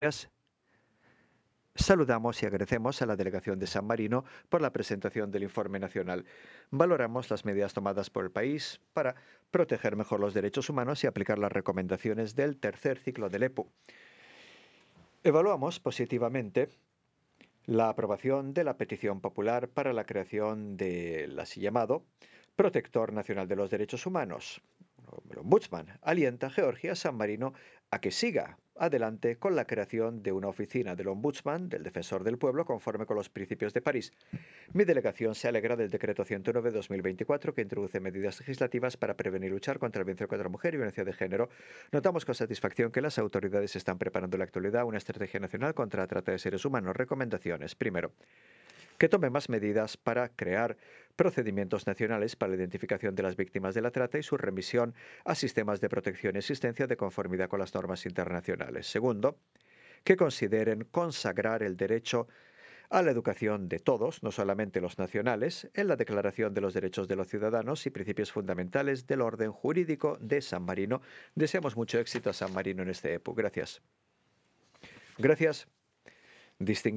Saludamos y agradecemos a la Delegación de San Marino por la presentación del informe nacional. Valoramos las medidas tomadas por el país para proteger mejor los derechos humanos y aplicar las recomendaciones del tercer ciclo del EPU. Evaluamos positivamente la aprobación de la petición popular para la creación del así llamado Protector Nacional de los Derechos Humanos. El Ombudsman alienta a Georgia San Marino a que siga adelante con la creación de una oficina del Ombudsman, del Defensor del Pueblo, conforme con los principios de París. Mi delegación se alegra del Decreto 109/2024 que introduce medidas legislativas para prevenir y luchar contra la violencia contra la mujer y violencia de género. Notamos con satisfacción que las autoridades están preparando en la actualidad una estrategia nacional contra la trata de seres humanos. Recomendaciones. Primero, que tome más medidas para crear procedimientos nacionales para la identificación de las víctimas de la trata y su remisión a sistemas de protección y asistencia de conformidad con las normas internacionales. Segundo, que consideren consagrar el derecho a la educación de todos, no solamente los nacionales, en la Declaración de los Derechos de los Ciudadanos y Principios Fundamentales del Orden Jurídico de San Marino. Deseamos mucho éxito a San Marino en este EPU. Gracias. Gracias.